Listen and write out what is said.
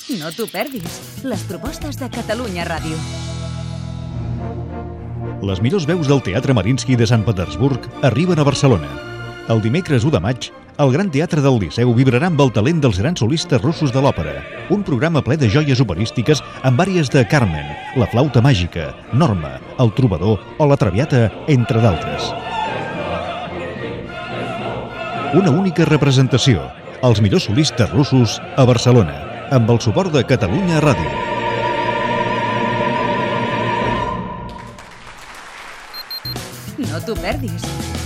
No t'ho perdis. Les propostes de Catalunya Ràdio. Les millors veus del Teatre Mariinsky de Sant Petersburg arriben a Barcelona. El dimecres 1 de maig, el Gran Teatre del Liceu vibrarà amb el talent dels grans solistes russos de l'òpera. Un programa ple de joies operístiques amb àries de Carmen, La flauta màgica, Norma, El trobador o La Traviata, entre d'altres. Una única representació, els millors solistes russos a Barcelona, amb el suport de Catalunya Ràdio. No t'ho perdis.